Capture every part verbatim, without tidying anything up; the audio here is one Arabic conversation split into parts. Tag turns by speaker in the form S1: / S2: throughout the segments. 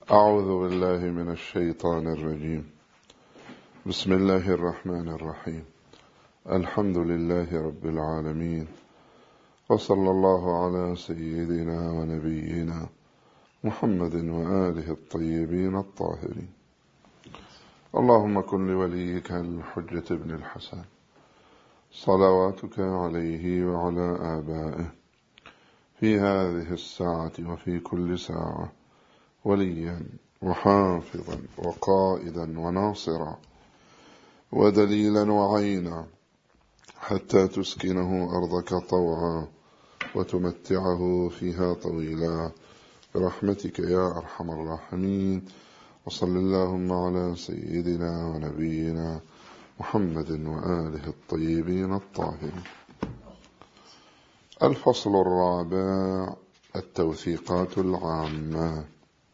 S1: أعوذ بالله من الشيطان الرجيم. بسم الله الرحمن الرحيم. الحمد لله رب العالمين، وصلى الله على سيدنا ونبينا محمد وآله الطيبين الطاهرين. اللهم كن لوليك الحجة بن الحسن صلواتك عليه وعلى آبائه في هذه الساعة وفي كل ساعة وليا وحافظا وقائدا وناصرا ودليلا وعينا، حتى تسكنه أرضك طوعا وتمتعه فيها طويلا برحمتك يا أرحم الراحمين. وصل اللهم على سيدنا ونبينا محمد وآله الطيبين الطاهرين. الفصل الرابع: التوثيقات العامة.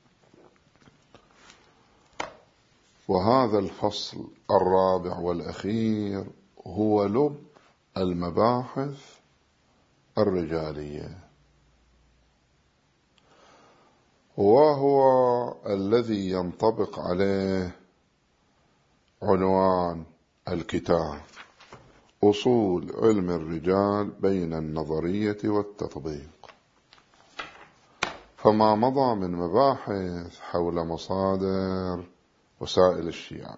S1: وهذا الفصل الرابع والأخير هو لب المباحث الرجالية، وهو الذي ينطبق عليه عنوان الكتاب: أصول علم الرجال بين النظرية والتطبيق. فما مضى من مباحث حول مصادر وسائل الشيعة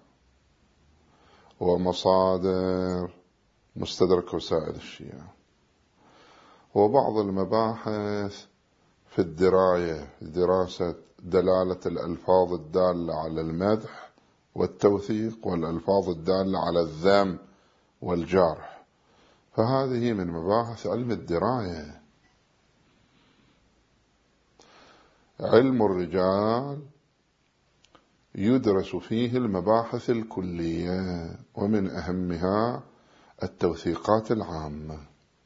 S1: ومصادر مستدرك وسائل الشيعة، وبعض المباحث في الدراية، دراسة دلالة الألفاظ الدالة على المدح والتوثيق والألفاظ الدالة على الذم والجرح، فهذه من مباحث علم الدراية. علم الرجال يدرس فيه المباحث الكلية، ومن أهمها التوثيقات العامة.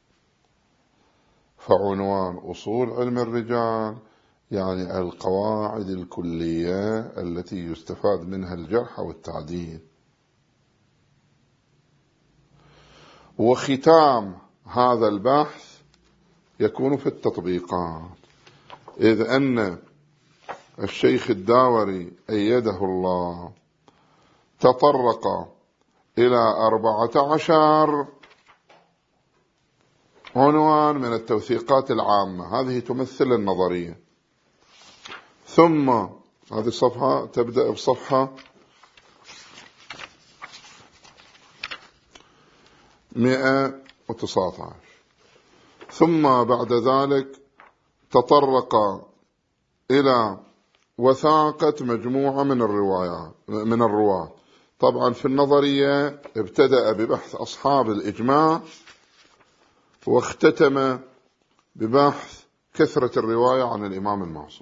S1: فعنوان أصول علم الرجال يعني القواعد الكلية التي يستفاد منها الجرح والتعديل. وختام هذا البحث يكون في التطبيقات، إذ أن الشيخ الداوري أيده الله تطرق إلى أربعة عشر عنوان من التوثيقات العامة، هذه تمثل النظرية. ثم هذه الصفحة تبدأ بصفحة مئة وتسعة عشر. ثم بعد ذلك تطرق إلى وثاقة مجموعة من الروايات من الرواة. طبعا في النظرية ابتدأ ببحث أصحاب الإجماع، واختتم ببحث كثرة الرواية عن الإمام المعصوم.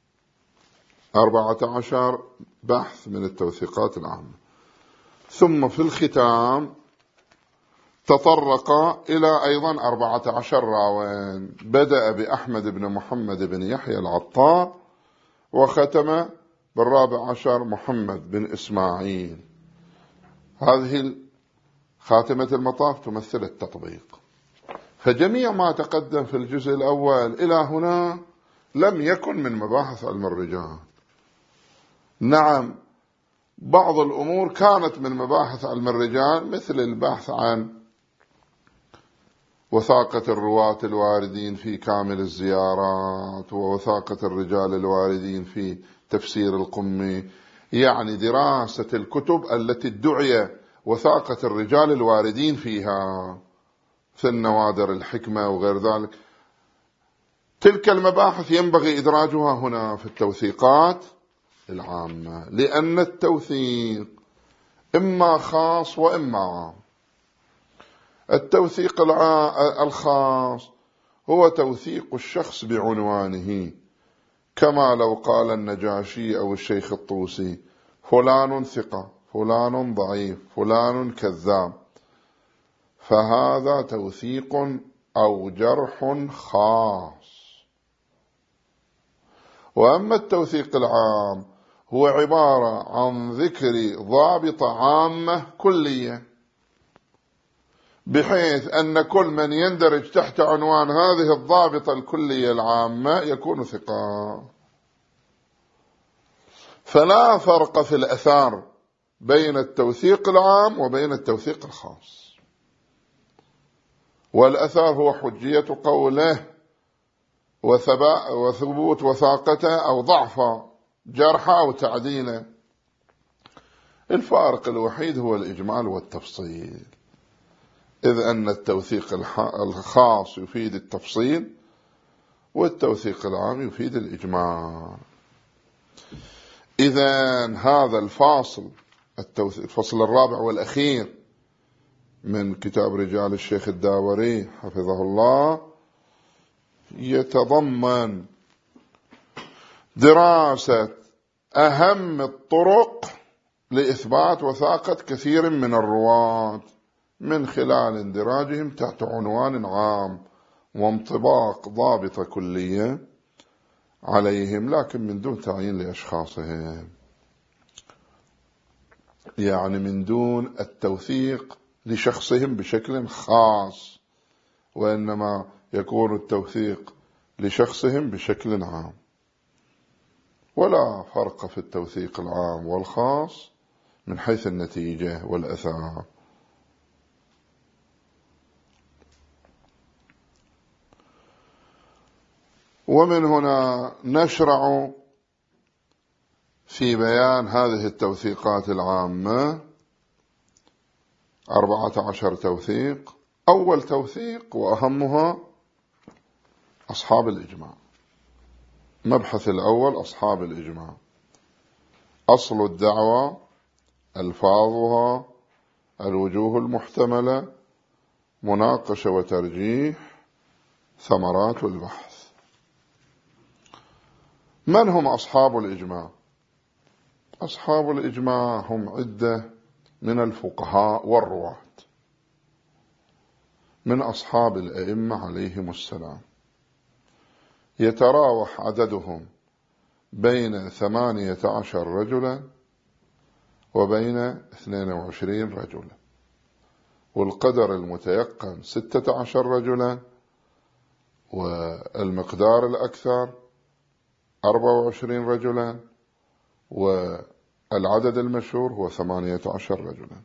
S1: أربعة عشر بحث من التوثيقات العامة. ثم في الختام تطرق إلى أيضا أربعة عشر راوين، بدأ بأحمد بن محمد بن يحيى العطار، وختم بالرابع عشر محمد بن إسماعيل. هذه خاتمة المطاف تمثل التطبيق. فجميع ما تقدم في الجزء الأول إلى هنا لم يكن من مباحث علم الرجال. نعم، بعض الأمور كانت من مباحث علم الرجال، مثل البحث عن وثاقة الرواة الواردين في كامل الزيارات، ووثاقة الرجال الواردين في تفسير القمي، يعني دراسة الكتب التي ادعي وثاقة الرجال الواردين فيها في النوادر الحكمة وغير ذلك. تلك المباحث ينبغي إدراجها هنا في التوثيقات العامة، لأن التوثيق إما خاص وإما عام. التوثيق الخاص هو توثيق الشخص بعنوانه، كما لو قال النجاشي أو الشيخ الطوسي: فلان ثقة، فلان ضعيف، فلان كذاب، فهذا توثيق أو جرح خاص. وأما التوثيق العام هو عبارة عن ذكر ضابطة عامة كلية، بحيث أن كل من يندرج تحت عنوان هذه الضابطة الكلية العامة يكون ثقة. فلا فرق في الأثار بين التوثيق العام وبين التوثيق الخاص. والأثار هو حجية قوله وثبوت وثاقته أو ضعف جرحه أو تعديله. الفارق الوحيد هو الإجمال والتفصيل، إذ أن التوثيق الخاص يفيد التفصيل والتوثيق العام يفيد الإجمال. إذن هذا الفاصل الفصل الرابع والأخير من كتاب رجال الشيخ الداوري حفظه الله يتضمن دراسة أهم الطرق لإثبات وثاقة كثير من الرواة من خلال اندراجهم تحت عنوان عام وانطباق ضابطة كلية عليهم، لكن من دون تعيين لأشخاصهم، يعني من دون التوثيق لشخصهم بشكل خاص، وإنما يكون التوثيق لشخصهم بشكل عام. ولا فرق في التوثيق العام والخاص من حيث النتيجة والأثار. ومن هنا نشرع في بيان هذه التوثيقات العامة، أربعة عشر توثيق. أول توثيق وأهمها أصحاب الإجماع. مبحث الأول أصحاب الإجماع. أصل الدعوة، ألفاظها، الوجوه المحتملة، مناقشة وترجيح، ثمرات البحث. من هم أصحاب الإجماع؟ أصحاب الإجماع هم عدة من الفقهاء والرواة من أصحاب الأئمة عليهم السلام، يتراوح عددهم بين ثمانية عشر رجلا وبين اثنين وعشرين رجلا، والقدر المتيقن ستة عشر رجلا، والمقدار الأكثر أربعة وعشرين رجلا، والعدد المشهور هو ثمانية عشر رجلا.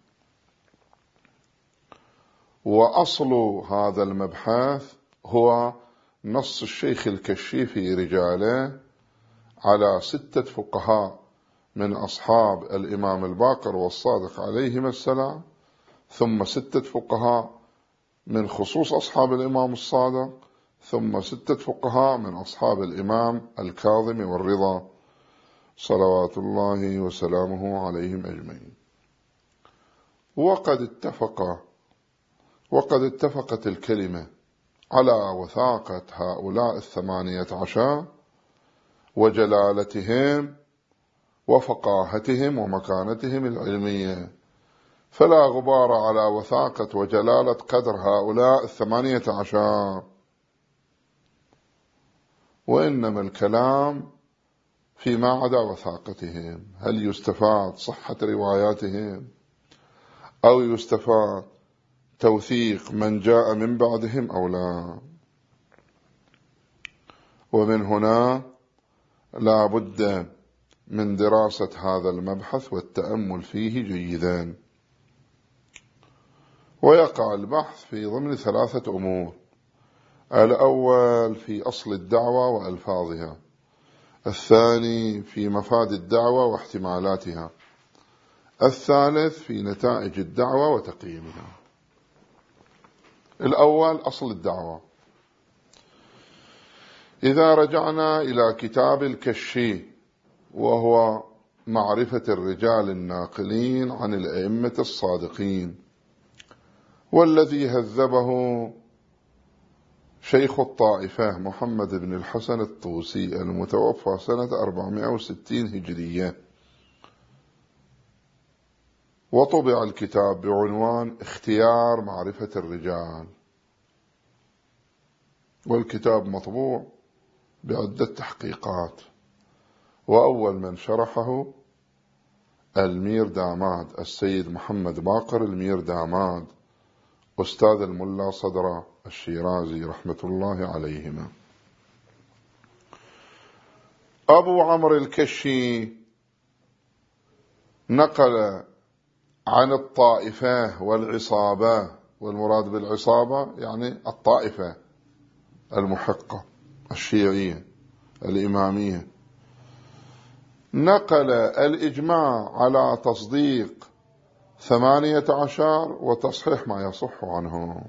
S1: وأصل هذا المبحث هو نص الشيخ الكشي في رجاله على ستة فقهاء من أصحاب الإمام الباقر والصادق عليهما السلام، ثم ستة فقهاء من خصوص أصحاب الإمام الصادق، ثم ستة فقهاء من أصحاب الإمام الكاظم والرضا صلوات الله وسلامه عليهم أجمعين. وقد اتفق وقد اتفقت الكلمة على وثاقة هؤلاء الثمانية عشر وجلالتهم وفقاهتهم ومكانتهم العلمية، فلا غبار على وثاقة وجلالة قدر هؤلاء الثمانية عشر، وإنما الكلام فيما عدا وثاقتهم. هل يستفاد صحة رواياتهم أو يستفاد توثيق من جاء من بعدهم أو لا؟ ومن هنا لا بد من دراسة هذا المبحث والتأمل فيه جيدا. ويقع البحث في ضمن ثلاثة أمور: الأول في أصل الدعوة وألفاظها، الثاني في مفاد الدعوة واحتمالاتها، الثالث في نتائج الدعوة وتقييمها. الأول أصل الدعوة. إذا رجعنا إلى كتاب الكشي وهو معرفة الرجال الناقلين عن الأئمة الصادقين، والذي هذبه شيخ الطائفة محمد بن الحسن الطوسي المتوفى سنة أربعمائة وستين هجرية، وطبع الكتاب بعنوان اختيار معرفة الرجال، والكتاب مطبوع بعدة تحقيقات. وأول من شرحه المير داماد، السيد محمد باقر المير داماد، أستاذ الملا صدرة الشيرازي رحمة الله عليهما. أبو عمرو الكشي نقل عن الطائفة والعصابة، والمراد بالعصابة يعني الطائفة المحقة الشيعية الإمامية، نقل الإجماع على تصديق ثمانية عشر وتصحيح ما يصح عنه،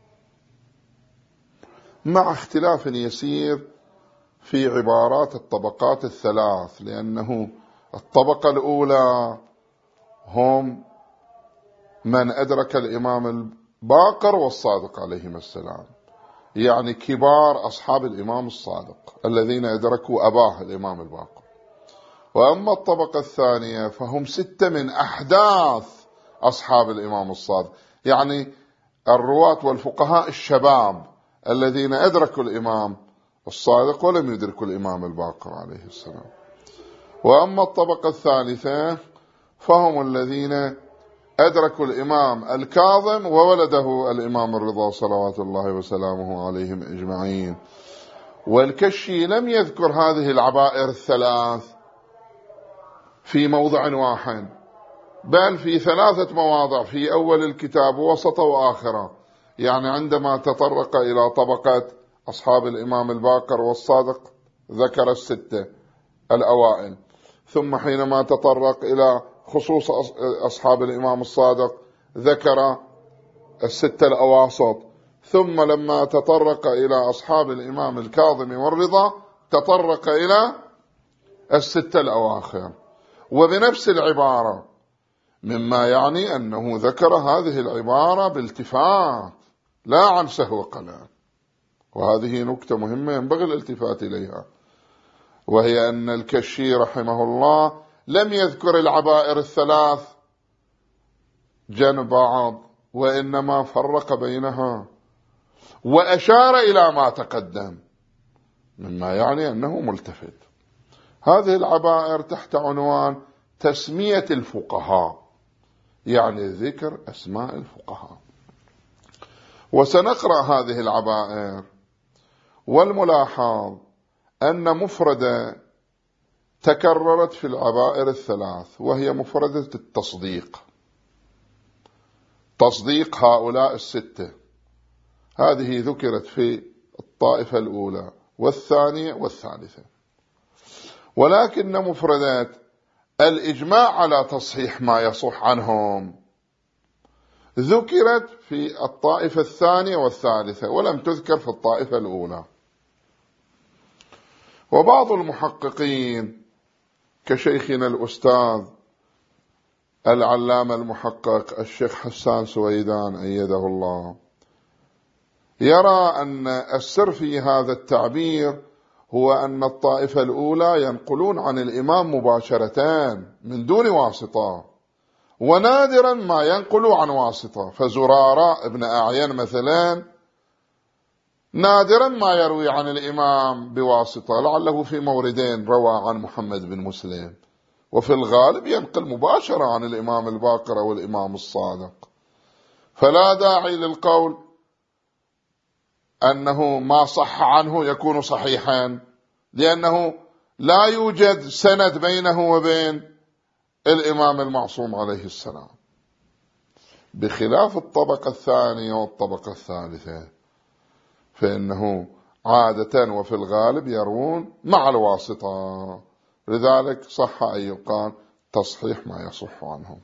S1: مع اختلاف يسير في عبارات الطبقات الثلاث، لأنه الطبقة الأولى هم من أدرك الإمام الباقر والصادق عليهما السلام، يعني كبار أصحاب الإمام الصادق الذين أدركوا أباه الإمام الباقر. وأما الطبقة الثانية فهم ستة من أحداث أصحاب الإمام الصادق، يعني الرواة والفقهاء الشباب الذين أدركوا الإمام الصادق ولم يدركوا الإمام الباقر عليه السلام. وأما الطبقة الثالثة فهم الذين أدركوا الإمام الكاظم وولده الإمام الرضا صلوات الله وسلامه عليهم أجمعين. والكشي لم يذكر هذه العبائر الثلاث في موضع واحد، بل في ثلاثة مواضع في أول الكتاب ووسطه وآخره. يعني عندما تطرق إلى طبقة أصحاب الإمام الباقر والصادق ذكر الستة الأوائل، ثم حينما تطرق إلى خصوص أصحاب الإمام الصادق ذكر الستة الأواسط، ثم لما تطرق إلى أصحاب الإمام الكاظم والرضا تطرق إلى الستة الأواخر، وبنفس العبارة، مما يعني أنه ذكر هذه العبارة بالتفات لا عن سهو قلم. وهذه نكتة مهمة ينبغي الالتفات إليها، وهي أن الكشي رحمه الله لم يذكر العبائر الثلاث جنب بعض، وإنما فرق بينها وأشار إلى ما تقدم، مما يعني أنه ملتفت. هذه العبائر تحت عنوان تسمية الفقهاء، يعني ذكر أسماء الفقهاء. وسنقرأ هذه العبائر، والملاحظ أن مفردة تكررت في العبائر الثلاث، وهي مفردة التصديق، تصديق هؤلاء الستة. هذه ذكرت في الطائفة الأولى والثانية والثالثة، ولكن مفردات الإجماع على تصحيح ما يصح عنهم ذكرت في الطائفة الثانية والثالثة ولم تذكر في الطائفة الأولى. وبعض المحققين كشيخنا الأستاذ العلامة المحقق الشيخ حسان سويدان أيده الله يرى أن السر في هذا التعبير هو أن الطائفة الأولى ينقلون عن الإمام مباشرة من دون واسطة، ونادرا ما ينقلوا عن واسطة. فزرارة ابن أعين مثلا نادرا ما يروي عن الإمام بواسطة، لعله في موردين روى عن محمد بن مسلم، وفي الغالب ينقل مباشرة عن الإمام الباقر والإمام الصادق. فلا داعي للقول أنه ما صح عنه يكون صحيحا، لأنه لا يوجد سند بينه وبين الإمام المعصوم عليه السلام، بخلاف الطبقة الثانية والطبقة الثالثة، فإنه عادة وفي الغالب يروون مع الواسطة، لذلك صح أن يقال تصحيح ما يصح عنهم.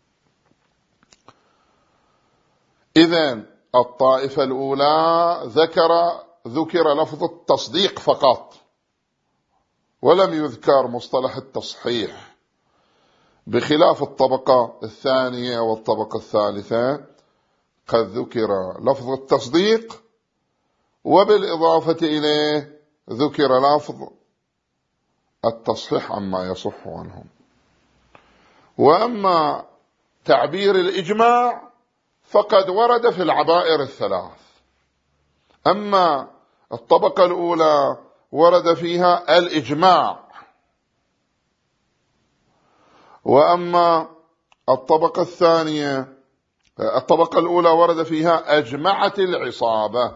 S1: إذن الطائفة الأولى ذكر ذكر لفظ التصديق فقط، ولم يذكر مصطلح التصحيح، بخلاف الطبقة الثانية والطبقة الثالثة قد ذكر لفظ التصديق، وبالإضافة إليه ذكر لفظ التصحيح عما يصح عنهم. وأما تعبير الإجماع فقد ورد في العبائر الثلاث. أما الطبقة الأولى ورد فيها الإجماع، وأما الطبقة الثانية الطبقة الأولى ورد فيها أجمعت العصابة،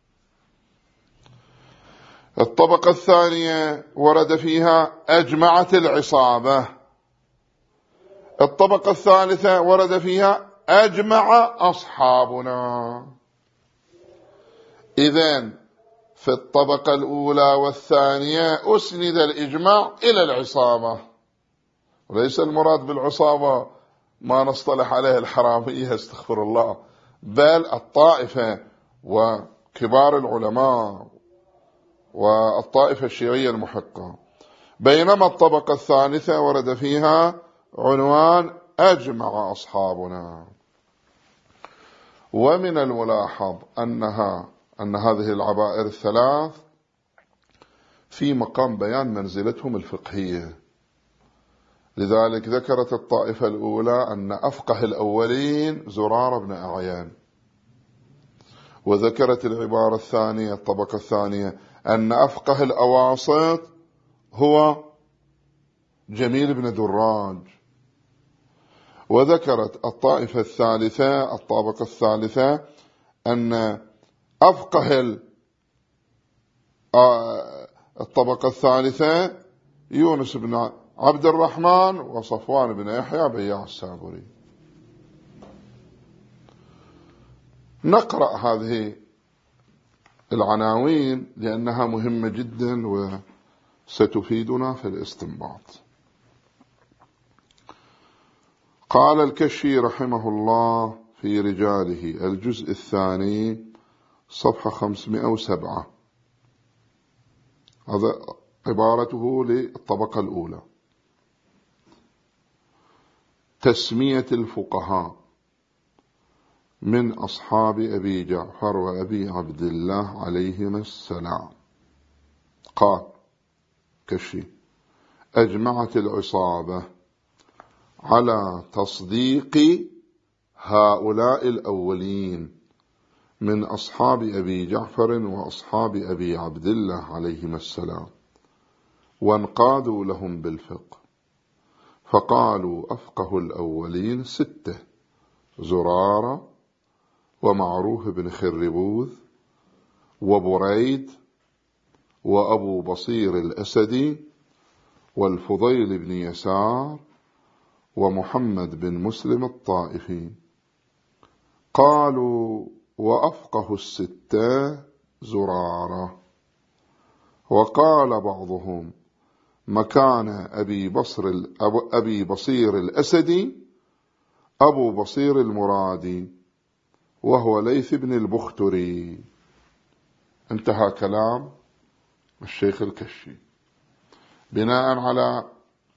S1: الطبقة الثانية ورد فيها أجمعت العصابة، الطبقة الثالثة ورد فيها أجمع أصحابنا. إذن في الطبقة الأولى والثانية أسند الإجماع إلى العصابة، وليس المراد بالعصابة ما نصطلح عليه الحرامية استغفر الله، بل الطائفة وكبار العلماء والطائفة الشيعية المحقة. بينما الطبقة الثالثة ورد فيها عنوان أجمع أصحابنا. ومن الملاحظ أنها أن هذه العبائر الثلاث في مقام بيان منزلتهم الفقهية، لذلك ذكرت الطائفة الأولى أن أفقه الأولين زرار بن أعيان، وذكرت العبارة الثانية الطبقة الثانية أن أفقه الأواسط هو جميل بن دراج، وذكرت الطائفة الثالثة الطبقة الثالثة أن أفقه الطبقة الثالثة يونس بن عبد الرحمن وصفوان بن يحيى بياع السابوري. نقرأ هذه العناوين لأنها مهمة جدا وستفيدنا في الاستنباط. قال الكشي رحمه الله في رجاله الجزء الثاني صفحة خمسمائة وسبعة، هذا عبارته للطبقة الأولى: تسمية الفقهاء من أصحاب أبي جعفر وأبي عبد الله عليهما السلام. قال كشي: أجمعت العصابة على تصديق هؤلاء الأولين من أصحاب أبي جعفر وأصحاب أبي عبد الله عليهما السلام، وانقادوا لهم بالفقه، فقالوا أفقه الأولين ستة: زرارة ومعروف بن خربوذ وبريد وأبو بصير الأسدي والفضيل بن يسار ومحمد بن مسلم الطائفي. قالوا وأفقه الستة زرارة. وقال بعضهم مكان أبي بصر أبي بصير الأسدي أبو بصير المرادي وهو ليث بن البختري. انتهى كلام الشيخ الكشي. بناء على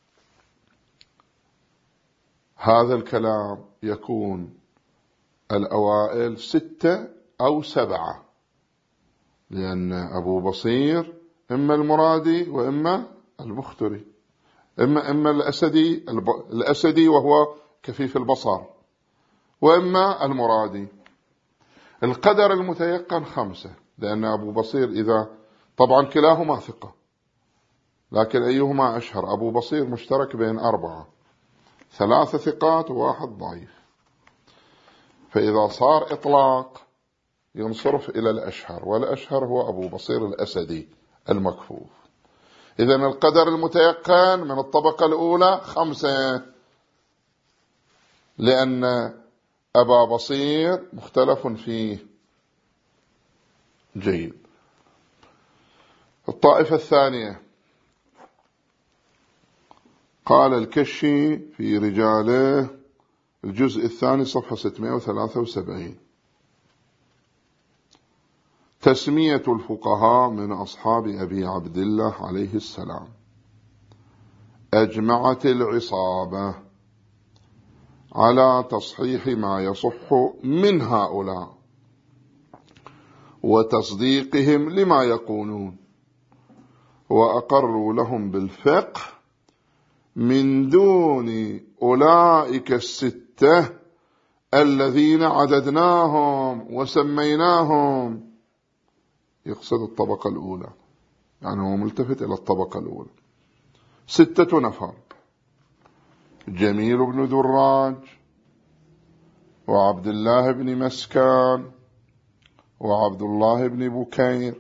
S1: هذا الكلام يكون الأوائل ستة أو سبعة، لأن أبو بصير إما المرادي وإما البختري، إما إما الأسدي الأسدي وهو كفيف البصر، وإما المرادي. القدر المتيقن خمسة، لأن أبو بصير إذا طبعا كلاهما ثقة، لكن أيهما أشهر؟ أبو بصير مشترك بين أربعة، ثلاثة ثقات وواحد ضعيف، فإذا صار إطلاق ينصرف إلى الأشهر، والأشهر هو أبو بصير الأسدي المكفوف. إذن القدر المتيقن من الطبقة الأولى خمسة، لأن أبا بصير مختلف فيه. جيد. الطائفة الثانية قال الكشي في رجاله الجزء الثاني صفحة ستمائة وثلاثة وسبعين: تسمية الفقهاء من أصحاب أبي عبد الله عليه السلام. أجمعت العصابة على تصحيح ما يصح من هؤلاء وتصديقهم لما يقولون، وأقروا لهم بالفقه من دون أولئك الستة الذين عددناهم وسميناهم. يقصد الطبقة الأولى، يعني هو ملتفت إلى الطبقة الأولى. ستة نفر: جميل بن دراج وعبد الله بن مسكان وعبد الله بن بكير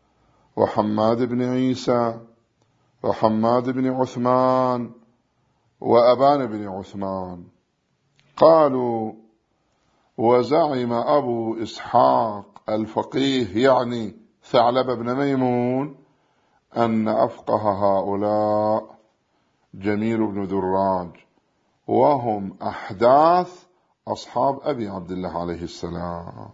S1: وحماد بن عيسى وحماد بن عثمان وأبان بن عثمان. قالوا: وزعم أبو إسحاق الفقيه يعني ثعلب بن ميمون أن أفقه هؤلاء جميل بن دراج، وهم أحداث أصحاب أبي عبد الله عليه السلام،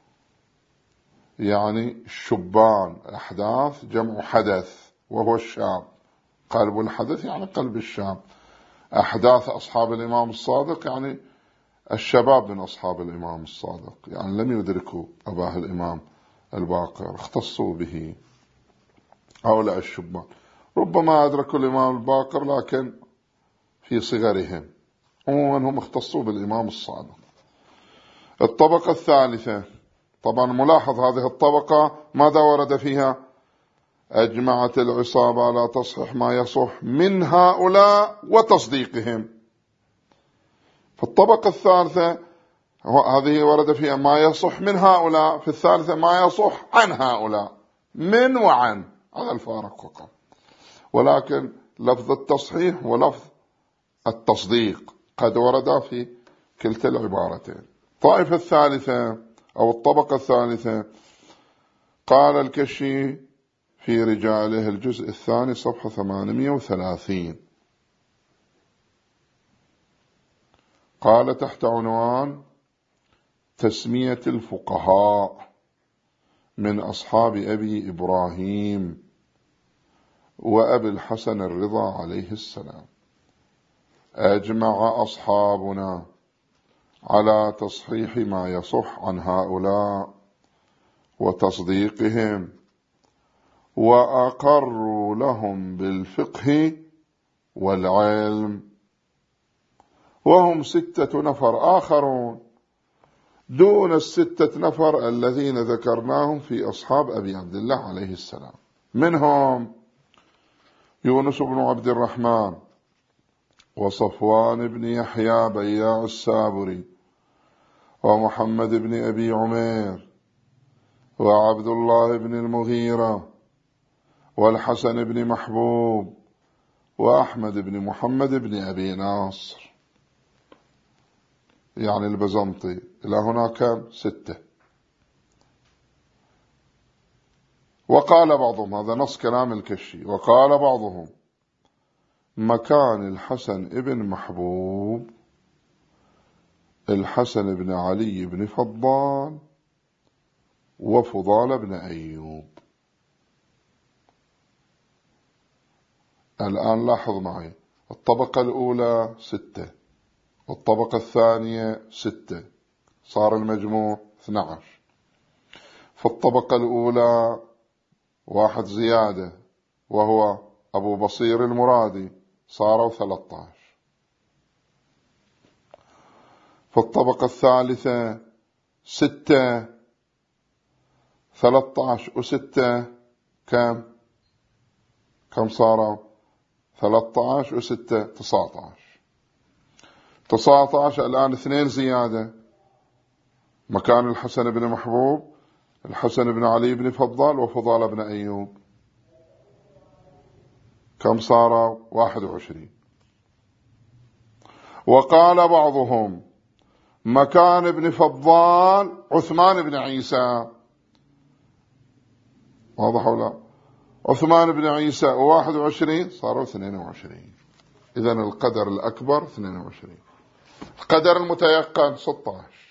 S1: يعني الشبان. أحداث جمع حدث وهو الشاب، قلب الحدث يعني قلب الشاب. أحداث أصحاب الإمام الصادق يعني الشباب من أصحاب الإمام الصادق، يعني لم يدركوا أباه الإمام الباقر، اختصوا به هؤلاء الشبان. ربما أدركوا الإمام الباقر لكن في صغرهم، عموما هم اختصوا بالإمام الصادق. الطبقة الثالثة، طبعا ملاحظ هذه الطبقة ماذا ورد فيها؟ أجمعت العصابة على تصحيح ما يصح من هؤلاء وتصديقهم. فالطبقة الثالثة هذه ورد فيها ما يصح من هؤلاء، في الثالثة ما يصح عن هؤلاء، من وعن، هذا الفارق فقط، ولكن لفظ التصحيح ولفظ التصديق قد ورد في كلتا العبارتين. الطائفة الثالثة أو الطبقة الثالثة، قال الكشي في رجاله الجزء الثاني صفحة ثمانمئة وثلاثين، قال تحت عنوان تسمية الفقهاء من أصحاب أبي إبراهيم وأبي الحسن الرضا عليه السلام: أجمع أصحابنا على تصحيح ما يصح عن هؤلاء وتصديقهم، وأقروا لهم بالفقه والعلم، وهم ستة نفر آخرون دون الستة نفر الذين ذكرناهم في أصحاب أبي عبد الله عليه السلام. منهم يونس بن عبد الرحمن، وصفوان بن يحيى بياع السابري، ومحمد بن أبي عمير، وعبد الله بن المغيرة، والحسن بن محبوب، وأحمد بن محمد بن أبي ناصر، يعني البزنطي. إلى هنا كم؟ ستة. وقال بعضهم، هذا نص كلام الكشي، وقال بعضهم: مكان الحسن بن محبوب الحسن بن علي بن فضال وفضال بن أيوب. الآن لاحظ معي، الطبقة الأولى ستة، والطبقة الثانية ستة، صار المجموع اثنى عشر. في الطبقة الأولى واحد زيادة وهو أبو بصير المرادي، صاروا ثلاثة عشر. في الطبقة الثالثة ستة، ثلاثة عشر وستة كم؟ كم صاروا؟ ثلاثة عشر وستة تسعة عشر. تسعة عشر الآن اثنين زيادة، مكان الحسن بن محبوب الحسن بن علي بن فضال وفضال بن أيوب، كم صاروا؟ واحد وعشرين. وقال بعضهم: مكان ابن فضال عثمان بن عيسى، واضح ولا؟ عثمان بن عيسى وواحد وعشرين، صاروا اثنين وعشرين. إذن القدر الأكبر اثنين وعشرين، القدر المتيقن ستة عشر.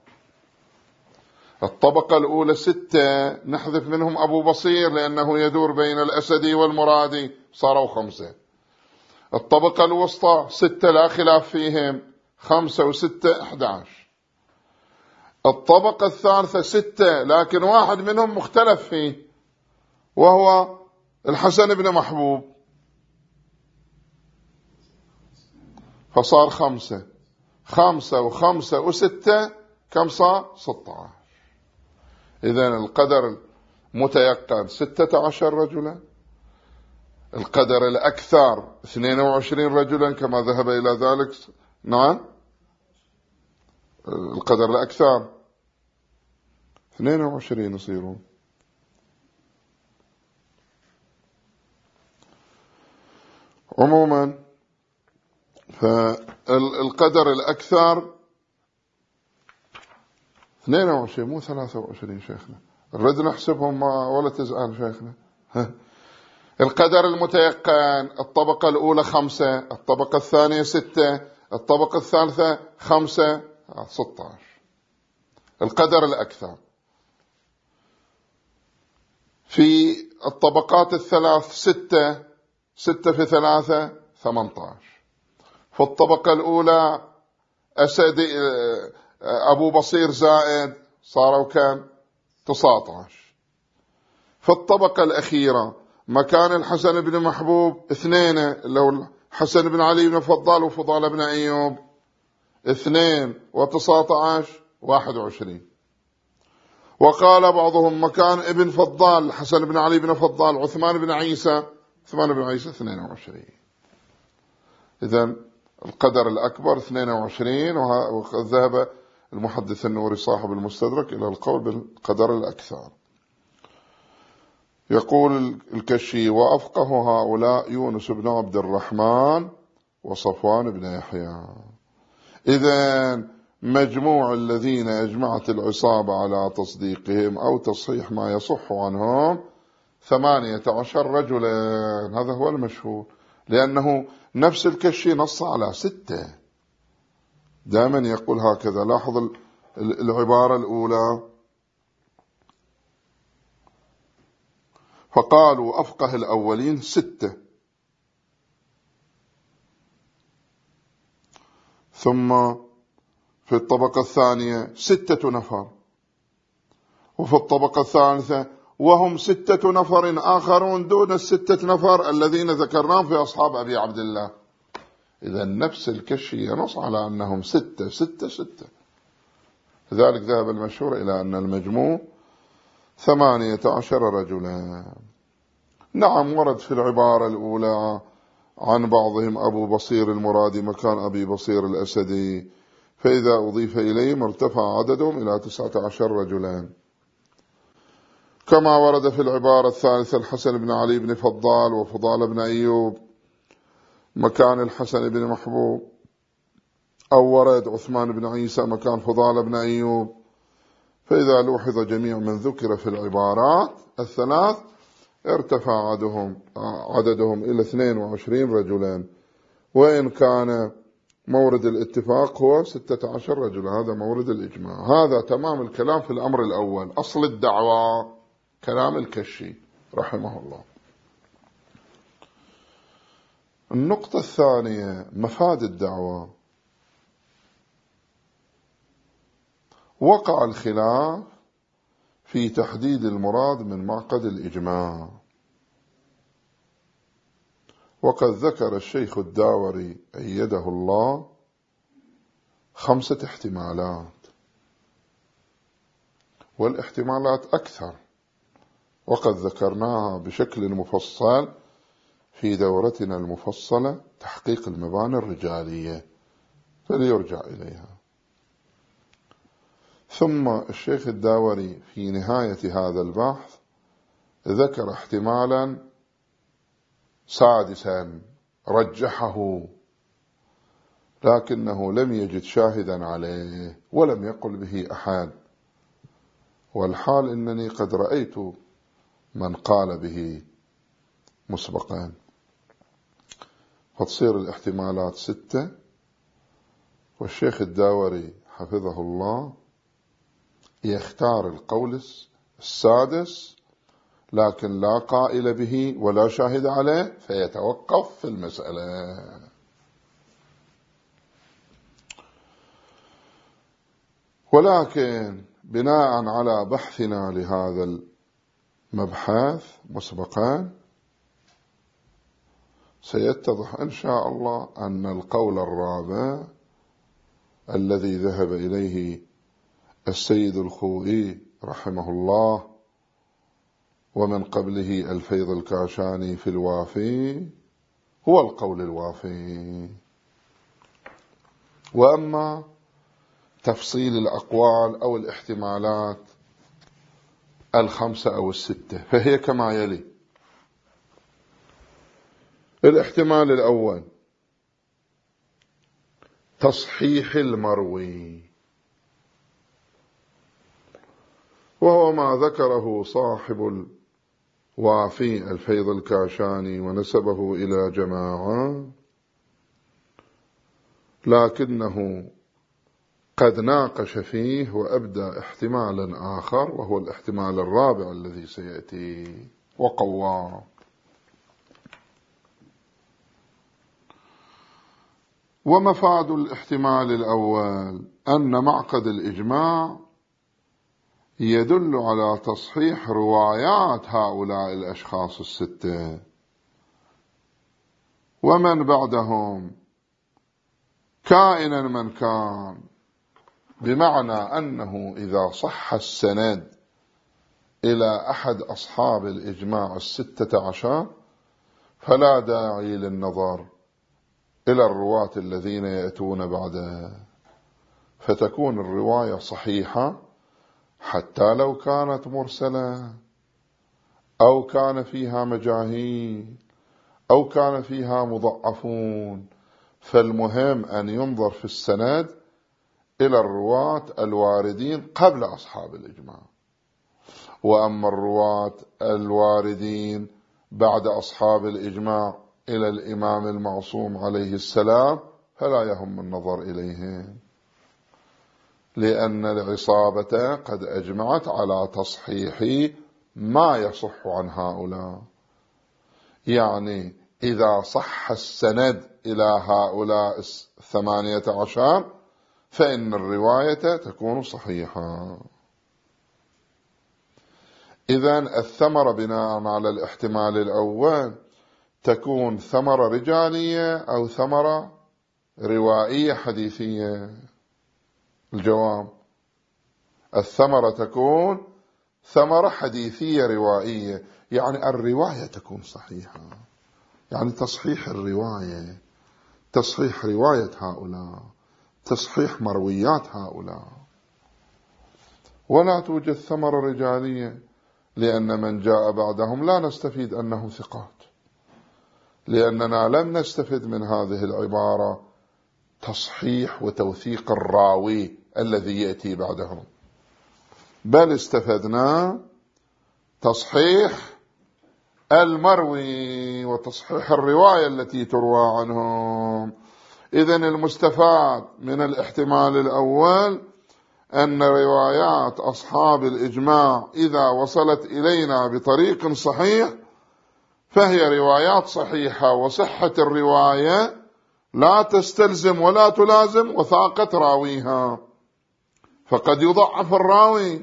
S1: الطبقة الأولى ستة، نحذف منهم أبو بصير لأنه يدور بين الأسدي والمرادي، صاروا خمسة. الطبقة الوسطى ستة لا خلاف فيهم، خمسة وستة أحد عشر. الطبقة الثالثة ستة لكن واحد منهم مختلف فيه وهو الحسن بن محبوب، فصار خمسة. خمسة وخمسة وستة كم صار؟ ستة عشر. إذن القدر المتيقن ستة عشر رجلا، القدر الأكثر اثنين وعشرين رجلا كما ذهب إلى ذلك. نعم، القدر الأكثر اثنين وعشرين يصيرون. عموما فالقدر الأكثر اثنين وعشرين مو ثلاثة وعشرين شيخنا، نريد نحسبهم ولا تزعل شيخنا. القدر المتيقن الطبقة الأولى خمسة، الطبقة الثانية ستة، الطبقة الثالثة خمسة، ستة عشر. القدر الأكثر في الطبقات الثلاث ستة، ستة في ثلاثة ثمانية عشر. في الطبقة الأولى أسد أبو بصير زائد صاروا كم؟ تسعة عشر. في الطبقة الأخيرة مكان الحسن بن محبوب اثنين، اللي هو الحسن بن علي بن فضال وفضال بن أيوب، اثنين وتسعة عشر واحد وعشرين. وقال بعضهم مكان ابن فضال الحسن بن علي بن فضال عثمان بن عيسى، عثمان بن عيسى اثنين وعشرين. إذن القدر الأكبر اثنين وعشرين. وقد ذهب المحدث النوري صاحب المستدرك إلى القول بالقدر الأكثر. يقول الكشي وأفقه هؤلاء يونس بن عبد الرحمن وصفوان بن يحيى. إذن مجموع الذين أجمعت العصابة على تصديقهم أو تصحيح ما يصح عنهم ثمانية عشر رجلا. هذا هو المشهور، لأنه نفس الكشي نص على ستة، دائما يقول هكذا. لاحظ العبارة الأولى، فقالوا أفقه الأولين ستة، ثم في الطبقة الثانية ستة نفر، وفي الطبقة الثالثة وهم ستة نفر آخرون دون الستة نفر الذين ذكرناهم في أصحاب أبي عبد الله. إذا نفس الكشي ينص على أنهم ستة ستة ستة. لذلك ذهب المشهور إلى أن المجموع ثمانية عشر رجلا. نعم ورد في العبارة الأولى عن بعضهم أبو بصير المرادي مكان أبي بصير الأسدي، فإذا أضيف إليهم ارتفع عددهم إلى تسعة عشر رجلا. كما ورد في العبارة الثالثة الحسن بن علي بن فضال وفضال بن أيوب مكان الحسن بن محبوب، أو ورد عثمان بن عيسى مكان فضال بن أيوب. فإذا لوحظ جميع من ذكر في العبارات الثلاث ارتفع عددهم, عددهم إلى اثنين وعشرين رجلا، وإن كان مورد الاتفاق هو ستة عشر رجلا. هذا مورد الإجماع. هذا تمام الكلام في الأمر الأول. أصل الدعوة كلام الكشي رحمه الله. النقطة الثانية مفاد الدعوة. وقع الخلاف في تحديد المراد من معقد الإجماع، وقد ذكر الشيخ الداوري أيده الله خمسة احتمالات، والاحتمالات أكثر، وقد ذكرناها بشكل مفصل في دورتنا المفصلة تحقيق المباني الرجالية، فليرجع إليها. ثم الشيخ الداوري في نهاية هذا البحث ذكر احتمالا سادسا رجحه، لكنه لم يجد شاهدا عليه ولم يقل به أحد، والحال إنني قد رأيت من قال به مسبقا. فتصير الاحتمالات ستة، والشيخ الداوري حفظه الله يختار القول السادس، لكن لا قائل به ولا شاهد عليه، فيتوقف في المسألة. ولكن بناء على بحثنا لهذا المبحث مسبقا سيتضح إن شاء الله أن القول الرابع الذي ذهب إليه السيد الخوئي رحمه الله ومن قبله الفيض الكاشاني في الوافي هو القول الوافي. وأما تفصيل الأقوال أو الاحتمالات الخمسة أو الستة فهي كما يلي. الاحتمال الأول تصحيح المروي، وهو ما ذكره صاحب الوافي الفيض الكاشاني ونسبه إلى جماعة، لكنه قد ناقش فيه وأبدى احتمالا آخر، وهو الاحتمال الرابع الذي سيأتي وقواه. ومفاد الاحتمال الأول أن معقد الإجماع يدل على تصحيح روايات هؤلاء الأشخاص الستة ومن بعدهم كائنا من كان، بمعنى أنه إذا صح السند إلى أحد أصحاب الإجماع الستة عشر فلا داعي للنظر إلى الرواة الذين يأتون بعده، فتكون الرواية صحيحة حتى لو كانت مرسلة أو كان فيها مجاهيل أو كان فيها مضعفون. فالمهم أن ينظر في السند إلى الرواة الواردين قبل أصحاب الإجماع، وأما الرواة الواردين بعد أصحاب الإجماع إلى الإمام المعصوم عليه السلام فلا يهم النظر إليهم، لأن العصابة قد أجمعت على تصحيح ما يصح عن هؤلاء. يعني إذا صح السند إلى هؤلاء الثمانية عشر فإن الرواية تكون صحيحة. إذن الثمرة بناء على الاحتمال الأول تكون ثمرة رجالية أو ثمرة روائية حديثية. الجواب: الثمرة تكون ثمرة حديثية روائية، يعني الرواية تكون صحيحة، يعني تصحيح الرواية، تصحيح رواية هؤلاء، تصحيح مرويات هؤلاء. ولا توجد ثمرة رجالية، لأن من جاء بعدهم لا نستفيد أنه ثقات، لأننا لم نستفد من هذه العبارة تصحيح وتوثيق الراوي الذي يأتي بعدهم، بل استفدنا تصحيح المروي وتصحيح الرواية التي تروى عنهم. إذن المستفاد من الاحتمال الأول أن روايات أصحاب الإجماع إذا وصلت إلينا بطريق صحيح فهي روايات صحيحة، وصحة الرواية لا تستلزم ولا تلازم وثاقة راويها، فقد يضعف الراوي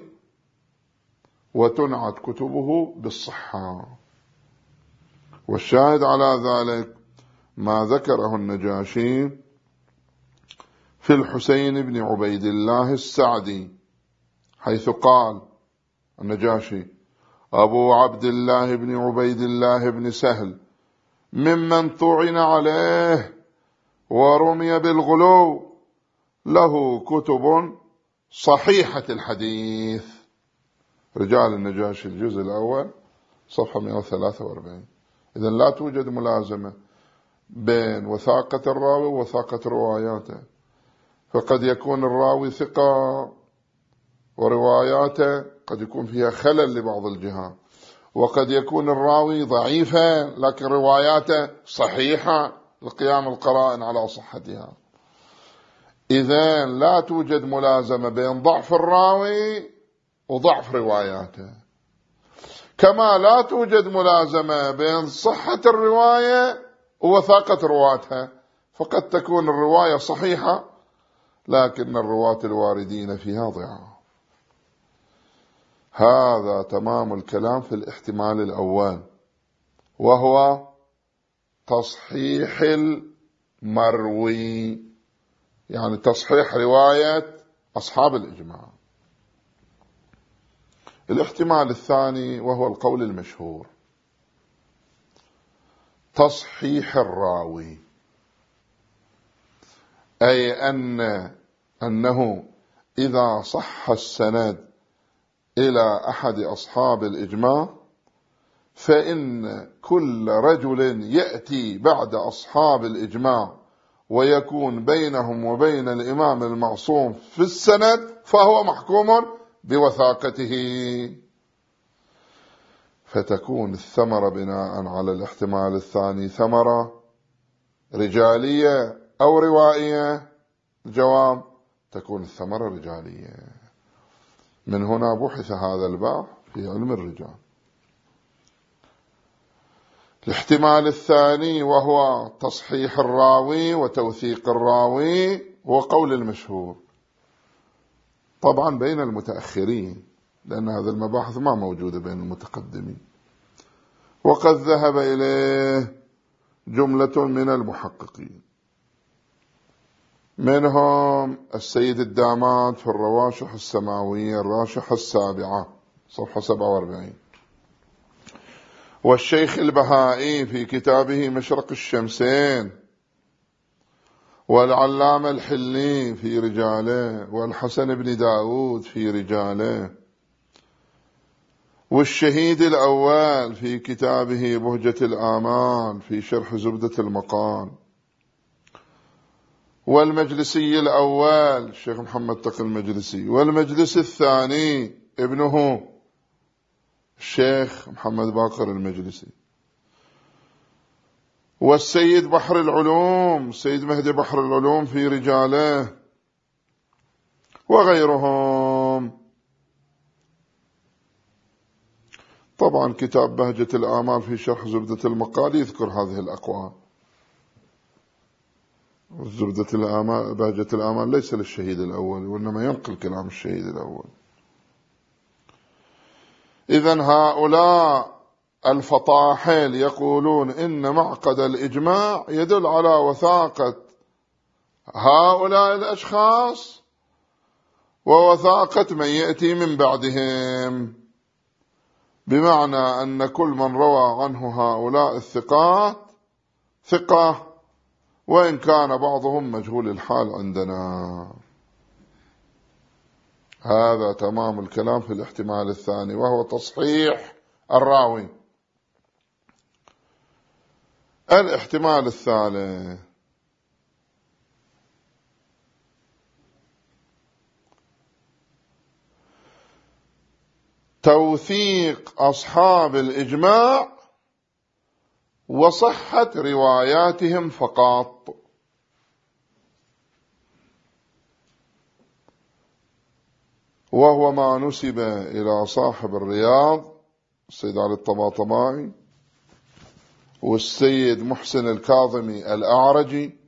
S1: وتنعت كتبه بالصحة. والشاهد على ذلك ما ذكره النجاشي في الحسين بن عبيد الله السعدي، حيث قال النجاشي: أبو عبد الله بن عبيد الله بن سهل ممن طعن عليه ورمي بالغلو، له كتب صحيحة الحديث. رجال النجاشي الجزء الأول صفحة مئة وثلاثة وأربعين. إذن لا توجد ملازمة بين وثاقة الراوي ووثاقة رواياته، فقد يكون الراوي ثقة ورواياته قد يكون فيها خلل لبعض الجهات، وقد يكون الراوي ضعيفا لكن رواياته صحيحة لقيام القرائن على صحتها. إذن لا توجد ملازمة بين ضعف الراوي وضعف رواياته، كما لا توجد ملازمة بين صحة الرواية ووثاقة رواتها، فقد تكون الرواية صحيحة لكن الرواة الواردين فيها ضعاف. هذا تمام الكلام في الاحتمال الأول، وهو تصحيح المروي، يعني تصحيح رواية أصحاب الإجماع. الاحتمال الثاني وهو القول المشهور، تصحيح الراوي، أي أن أنه إذا صح السند إلى أحد أصحاب الإجماع فإن كل رجل يأتي بعد أصحاب الإجماع ويكون بينهم وبين الإمام المعصوم في السند فهو محكوم بوثاقته، فتكون الثمرة بناء على الاحتمال الثاني ثمرة رجالية أو روائية. الجواب تكون الثمرة رجالية. من هنا بحث هذا الباب في علم الرجال. الاحتمال الثاني وهو تصحيح الراوي وتوثيق الراوي هو قول المشهور، طبعا بين المتأخرين، لأن هذا المباحث ما موجودة بين المتقدمين، وقد ذهب إليه جملة من المحققين، منهم السيد الداماد في الرواشح السماوية الراشحة السابعة صفحة سبعة وأربعين، والشيخ البهائي في كتابه مشرق الشمسين، والعلامة الحلي في رجاله، والحسن بن داود في رجاله، والشهيد الأول في كتابه بهجة الآمال في شرح زبدة المقال، والمجلسي الأول الشيخ محمد تقي المجلسي، والمجلس الثاني ابنه الشيخ محمد باقر المجلسي، والسيد بحر العلوم السيد مهدي بحر العلوم في رجاله، وغيرهم. طبعا كتاب بهجة الآمال في شرح زبدة المقال يذكر هذه الأقوال. زبدة الآمال بهجة الآمال ليس للشهيد الأول، وإنما ينقل كلام الشهيد الأول. إذن هؤلاء الفطاحل يقولون إن معقد الإجماع يدل على وثاقة هؤلاء الأشخاص ووثاقة من يأتي من بعدهم، بمعنى أن كل من روى عنه هؤلاء الثقات ثقة، وإن كان بعضهم مجهول الحال عندنا. هذا تمام الكلام في الاحتمال الثاني وهو تصحيح الراوي. الاحتمال الثالث توثيق أصحاب الإجماع وصحة رواياتهم فقط، وهو ما نسب إلى صاحب الرياض السيد علي الطباطبائي والسيد محسن الكاظمي الأعرجي،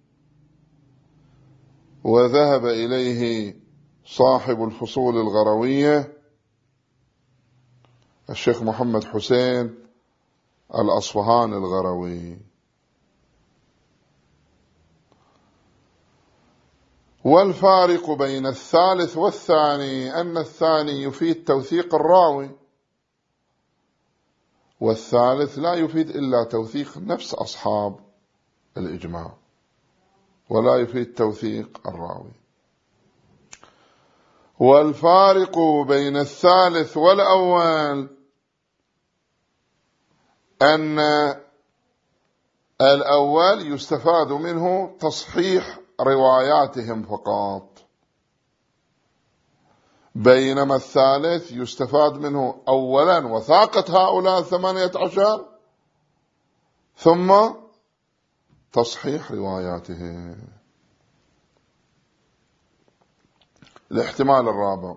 S1: وذهب إليه صاحب الفصول الغروية الشيخ محمد حسين الأصفهاني الغروي. والفارق بين الثالث والثاني أن الثاني يفيد توثيق الراوي، والثالث لا يفيد إلا توثيق نفس أصحاب الإجماع، ولا يفيد توثيق الراوي. والفارق بين الثالث والأول أن الأول يستفاد منه تصحيح رواياتهم فقط، بينما الثالث يستفاد منه أولا وثاقة هؤلاء الثمانية عشر ثم تصحيح رواياتهم. الاحتمال الرابع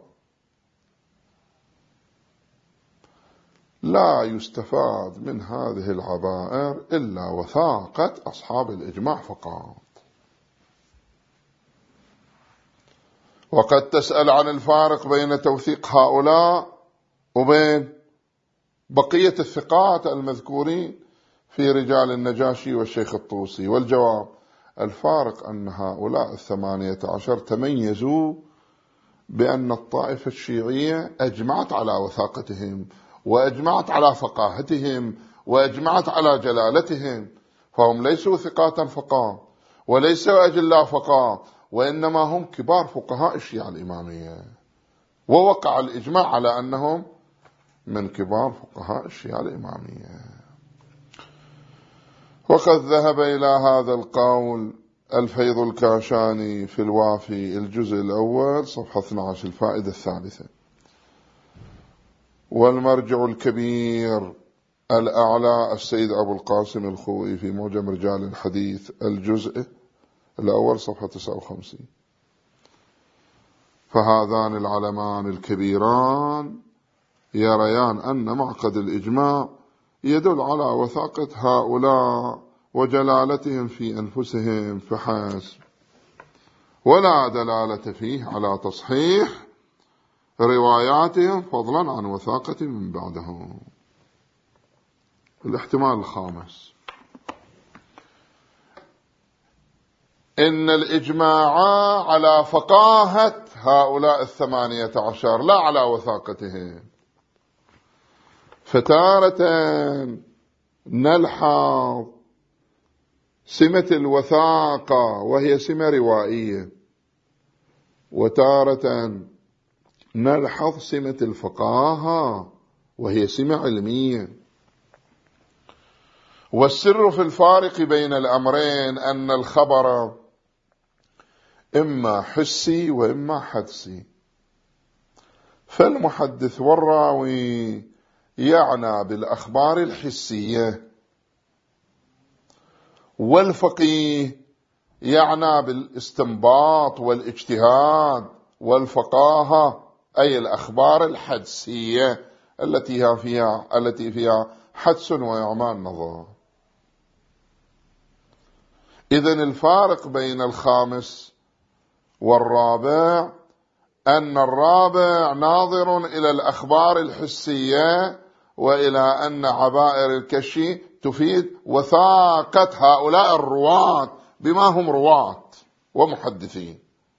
S1: لا يستفاد من هذه العبائر إلا وثاقة أصحاب الإجماع فقط. وقد تسأل عن الفارق بين توثيق هؤلاء وبين بقية الثقات المذكورين في رجال النجاشي والشيخ الطوسي، والجواب الفارق أن هؤلاء الثمانية عشر تميزوا بأن الطائفة الشيعية أجمعت على وثاقتهم، وأجمعت على فقاهتهم، وأجمعت على جلالتهم، فهم ليسوا ثقاتا فقط وليسوا أجلاء فقط، وإنما هم كبار فقهاء الشيعة الإمامية، ووقع الإجماع على أنهم من كبار فقهاء الشيعة الإمامية. وقد ذهب إلى هذا القول الفيض الكاشاني في الوافي الجزء الأول صفحة اثني عشر الفائدة الثالثة. والمرجع الكبير الأعلى السيد أبو القاسم الخوئي في معجم رجال الحديث الجزء الأول صفحة تسعة وخمسين. فهذان العلمان الكبيران يريان أن معقد الإجماع يدل على وثاقة هؤلاء وجلالتهم في أنفسهم فحسب، ولا دلالة فيه على تصحيح رواياتهم فضلا عن وثاقة من بعدهم. الاحتمال الخامس: إن الإجماع على فقاهة هؤلاء الثمانية عشر لا على وثاقتهم. فتارة نلحظ سمة الوثاقة وهي سمة روائية، وتارة نلحظ سمة الفقاهة وهي سمة علمية. والسر في الفارق بين الأمرين أن الخبر إما حسي وإما حدسي. فالمحدث والراوي يعنى بالأخبار الحسية، والفقيه يعنى بالاستنباط والاجتهاد، والفقاهة أي الأخبار الحدسية التي فيها التي فيها حدس وإعمال نظر. إذن الفارق بين الخامس والرابع أن الرابع ناظر إلى الأخبار الحسية وإلى أن عبائر الكشي تفيد وثاقة هؤلاء الرواة بما هم رواة ومحدثين،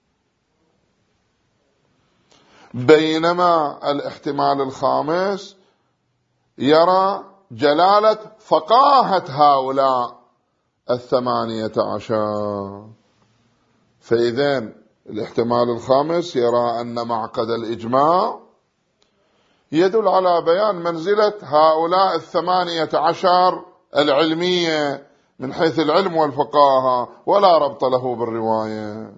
S1: بينما الاحتمال الخامس يرى جلالة فقاهة هؤلاء الثمانية عشر. فإذن الاحتمال الخامس يرى أن معقد الإجماع يدل على بيان منزلة هؤلاء الثمانية عشر العلمية من حيث العلم والفقاهة، ولا ربط له بالرواية،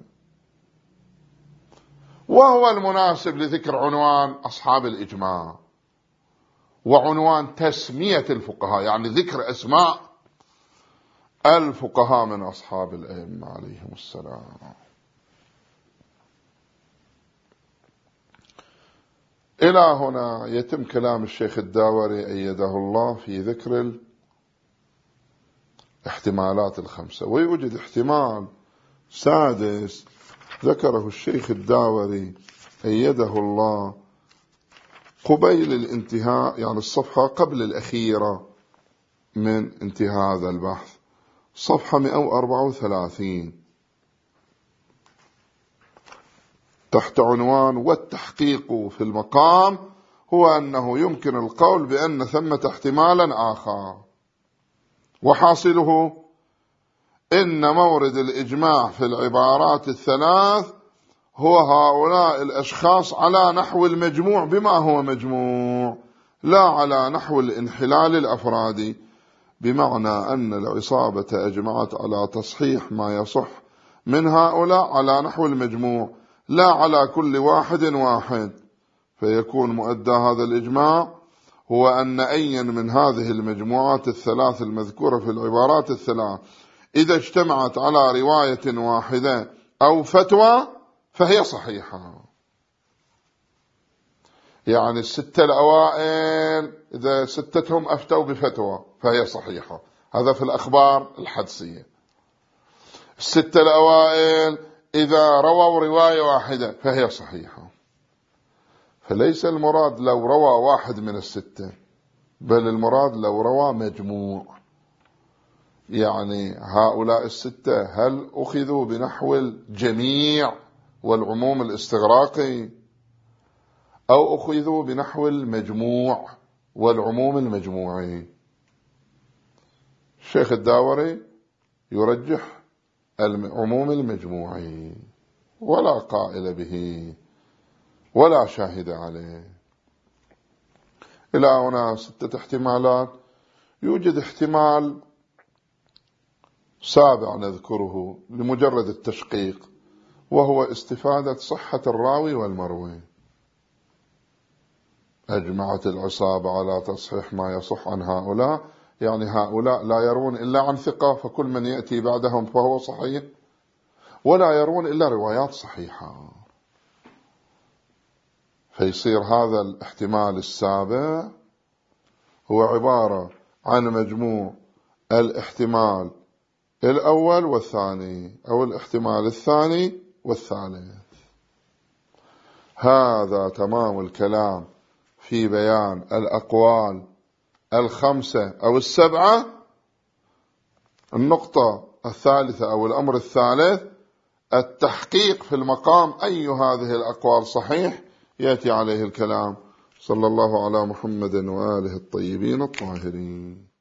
S1: وهو المناسب لذكر عنوان أصحاب الإجماع وعنوان تسمية الفقهاء، يعني ذكر أسماء الفقهاء من أصحاب الأئمة عليهم السلام. إلى هنا يتم كلام الشيخ الداوري أيده الله في ذكر الاحتمالات الخمسة. ويوجد احتمال سادس ذكره الشيخ الداوري أيده الله قبيل الانتهاء، يعني الصفحة قبل الأخيرة من انتهاء هذا البحث، صفحة مئة وأربعة وثلاثين، تحت عنوان: والتحقيق في المقام هو أنه يمكن القول بأن ثمة احتمالا آخر، وحاصله إن مورد الإجماع في العبارات الثلاث هو هؤلاء الأشخاص على نحو المجموع بما هو مجموع، لا على نحو الانحلال الأفرادي، بمعنى أن العصابة أجمعت على تصحيح ما يصح من هؤلاء على نحو المجموع لا على كل واحد واحد. فيكون مؤدى هذا الإجماع هو أن أي من هذه المجموعات الثلاث المذكورة في العبارات الثلاث إذا اجتمعت على رواية واحدة أو فتوى فهي صحيحة. يعني الستة الأوائل إذا ستتهم أفتوا بفتوى فهي صحيحة، هذا في الأخبار الحدسية. الستة الأوائل إذا رووا رواية واحدة فهي صحيحة. فليس المراد لو روى واحد من الستة، بل المراد لو روى مجموع، يعني هؤلاء الستة هل أخذوا بنحو الجميع والعموم الاستغراقي، أو أخذوا بنحو المجموع والعموم المجموعي. الشيخ الداوري يرجح العموم المجموعي، ولا قائل به ولا شاهد عليه. إلى هنا ستة احتمالات. يوجد احتمال سابع نذكره لمجرد التشقيق، وهو استفادة صحة الراوي والمروي. أجمعت العصابة على تصحيح ما يصح عن هؤلاء، يعني هؤلاء لا يرون إلا عن ثقة، فكل من يأتي بعدهم فهو صحيح، ولا يرون إلا روايات صحيحة. فيصير هذا الاحتمال السابع هو عبارة عن مجموع الاحتمال الأول والثاني، أو الاحتمال الثاني والثالث. هذا تمام الكلام في بيان الأقوال الخمسة أو السبعة. النقطة الثالثة أو الأمر الثالث التحقيق في المقام أي هذه الأقوال صحيح، يأتي عليه الكلام. صلى الله على محمد وآله الطيبين الطاهرين.